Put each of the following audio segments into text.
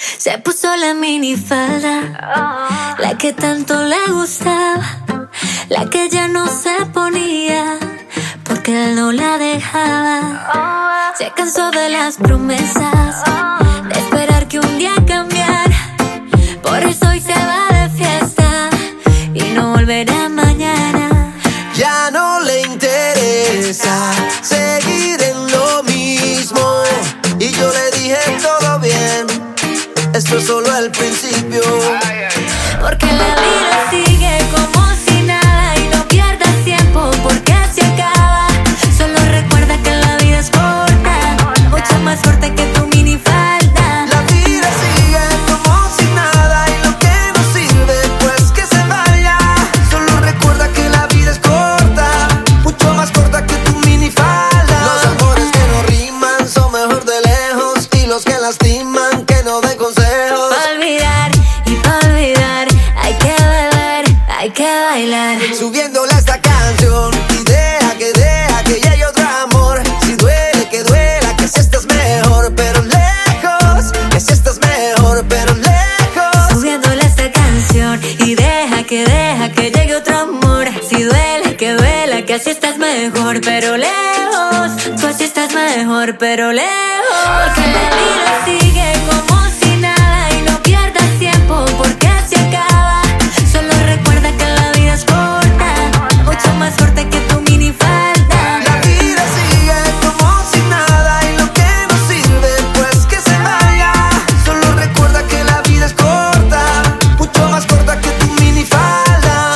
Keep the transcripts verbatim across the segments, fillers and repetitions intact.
Se puso la minifalda, la que tanto le gustaba, la que ya no se ponía porque él no la dejaba. Se cansó de las promesas, de esperar que un día cambiara. Por eso hoy se va de fiesta y no volverá mañana. Ya no le interesa seguir en lo mismo, y yo le dije todo bien, esto es solo el principio. Porque la vida sigue como si nada y no pierdas tiempo porque se acaba. Solo recuerda que la vida es corta, mucho más corta que tu minifalda. La vida sigue como si nada y lo que no sirve pues que se vaya. Solo recuerda que la vida es corta, mucho más corta que tu minifalda. Los amores que no riman son mejor de lejos, y los que lastiman que no den consejos. Pa' olvidar y pa' olvidar hay que beber, hay que bailar. Subiéndole esta canción y deja que deja que llegue otro amor. Si duele que duela, que si estás mejor pero lejos, que si estás mejor pero lejos. Subiéndole esta canción y deja que deja que llegue otro amor. Si duele que duela, que así estás mejor pero lejos, tú así estás mejor pero lejos. Porque la vida sigue como si nada y no pierdas tiempo porque se acaba. Solo recuerda que la vida es corta, mucho más corta que tu minifalda. La vida sigue como si nada y lo que no sirve pues que se vaya. Solo recuerda que la vida es corta, mucho más corta que tu minifalda.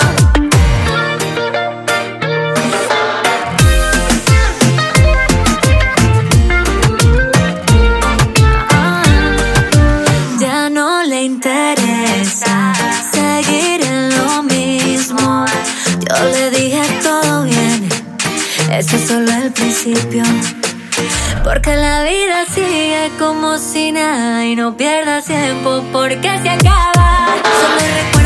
Ya no le interesa seguir en lo mismo. Yo le dije todo bien, eso es solo el principio. Porque la vida sigue como si nada y no pierdas tiempo porque se acaba. Solo recuerda